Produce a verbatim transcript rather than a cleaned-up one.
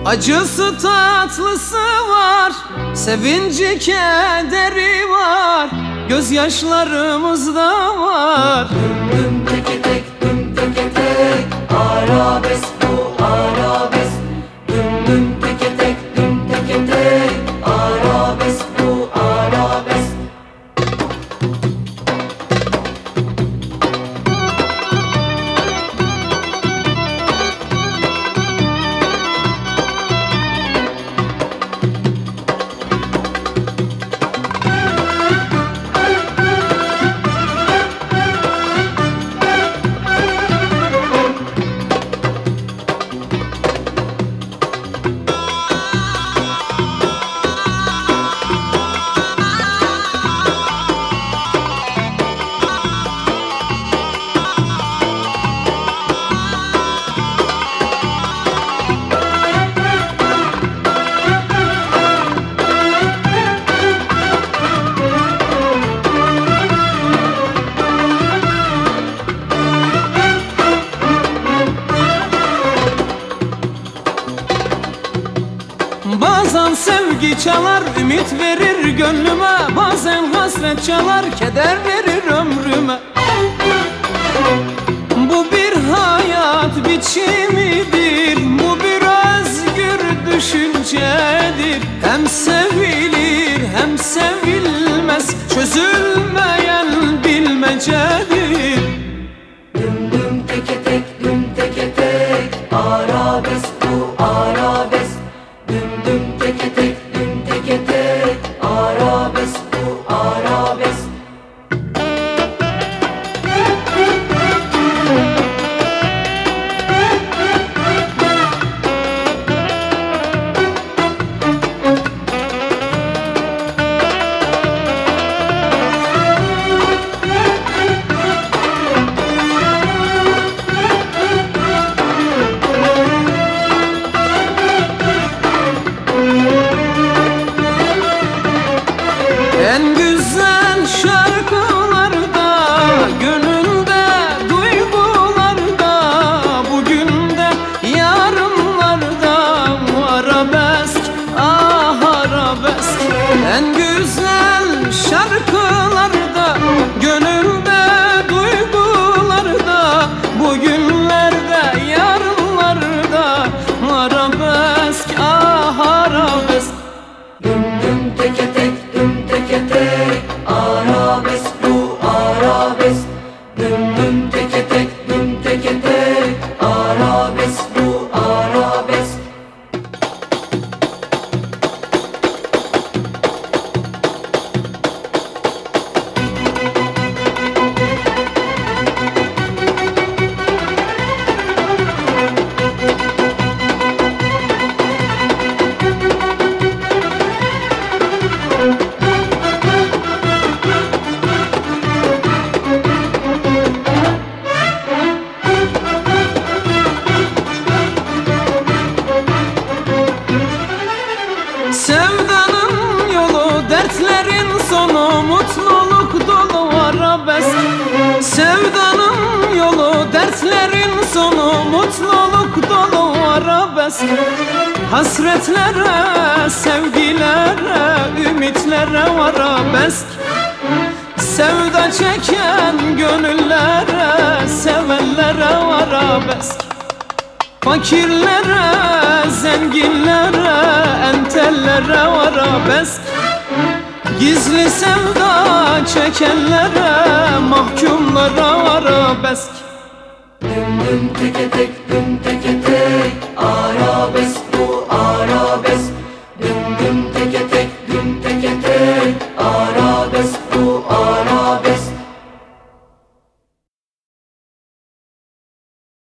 Acısı tatlısı var, sevinci kederi var, gözyaşlarımızda var. Düm düm teke tek, düm teke tek, arabesk bu arabesk. Düm düm teke tek, düm teke tek, arabesk bu arabesk. Bazen sevgi çalar, ümit verir gönlüme. Bazen hasret çalar, keder verir ömrüme. Bu bir hayat biçimidir, bu bir özgür düşüncedir. Hem sevilir hem sevilmez, çözülmeyen bilmecedir. Düm düm teke tek, düm teke tek, arabesk bu arabesk. Düm düm teke tek, düm teke tek, arabesk bu arabesk. En güzel şarkılarda, gönülde, duygularda, bugün de yarınlarda arabesk, ah arabesk. En güzel şarkılarda, gönülde, duygularda, bugünlerde, yarınlarda arabesk, ah arabesk. Düm düm teke tek, düm teke tek, arabesk bu arabesk. Düm düm teke tek, düm teke tek, arabesk bu arabesk. Sevdanın yolu, dertlerin sonu, mutluluk dolu arabesk. Sevdanın yolu, dertlerin sonu, mutluluk dolu arabesk. Hasretlere, sevgilere, ümitlere arabesk. Sevda çeken gönüllere, sevenlere arabesk. Fakirlere, zenginlere, entellere arabesk. Gizli sevda çekenlere, mahkumlara arabesk. Düm düm teke tek, düm teke